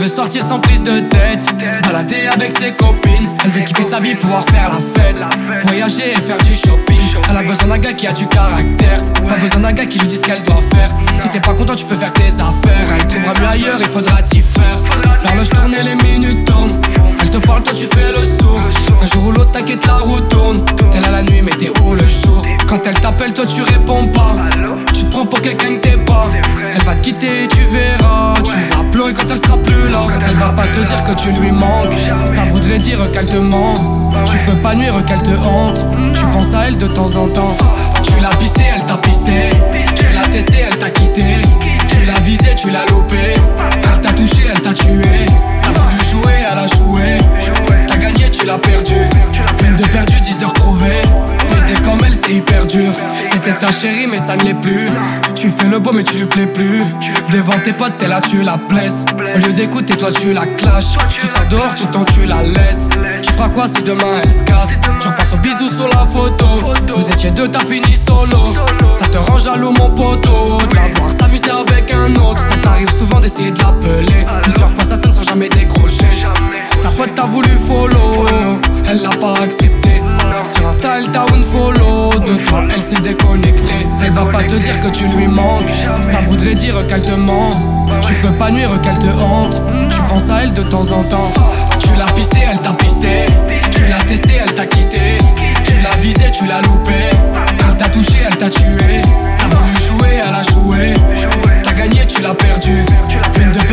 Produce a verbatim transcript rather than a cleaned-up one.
veut sortir sans prise de tête, se balader avec ses copines. Elle veut kiffer sa vie, pouvoir faire la fête, voyager et faire du shopping. Elle a besoin d'un gars qui a du caractère, pas besoin d'un gars qui lui dise ce qu'elle doit faire. Si t'es pas content tu peux faire tes affaires, elle trouvera mieux ailleurs, il faudra t'y faire. L'horloge tourne et les minutes tournent, elle te parle, toi tu fais le sourd. Un jour ou l'autre t'inquiète, la roue tourne. T'es là la nuit mais t'es où le jour? Quand elle t'appelle toi tu réponds pas, tu te prends pour quelqu'un que t'es pas. Elle va te quitter et tu verras, tu vas pleurer quand elle sera plus là. Elle va pas te dire que tu lui manques, ça voudrait dire qu'elle te ment. Tu peux pas nuire qu'elle te hante, tu penses à elle de temps en temps. Tu l'as pisté, elle t'a pisté, tu l'as testé, elle t'a quitté. Tu l'as visé, tu l'as loupé, elle t'a touché, elle t'a tué. T'as voulu jouer, elle a joué, t'as gagné, tu l'as perdu. Une de perdue, dix de retrouvée. Aider comme elle c'est hyper dur. C'était ta chérie mais ça ne l'est plus. Tu fais le beau mais tu lui plais plus. Devant tes potes t'es là tu la blesses. Au lieu d'écouter toi tu la clashes. Tu sors dehors tout le temps tu la laisses. Tu feras quoi si demain elle se casse? Tu repasses au bisou sur la photo. Vous étiez deux t'as fini solo. Ça te rend jaloux mon poteau, de la voir s'amuser avec un autre. Ça t'arrive souvent d'essayer de l'appeler. Plusieurs fois ça sonne sans jamais décrocher. Sa pote t'a voulu follow, elle l'a pas accepté. Sur Insta elle t'a unfollow, de toi elle s'est déconnectée. Elle va pas te dire que tu lui manques, ça voudrait dire qu'elle te ment. Tu peux pas nuire qu'elle te hante, tu penses à elle de temps en temps. Tu l'as pisté, elle t'a pisté, tu l'as testé, elle t'a quitté. Tu l'as visé, tu l'as loupé, elle t'a touché, elle t'a tué. T'as voulu jouer, elle a joué, t'as gagné, tu l'as perdu. Une de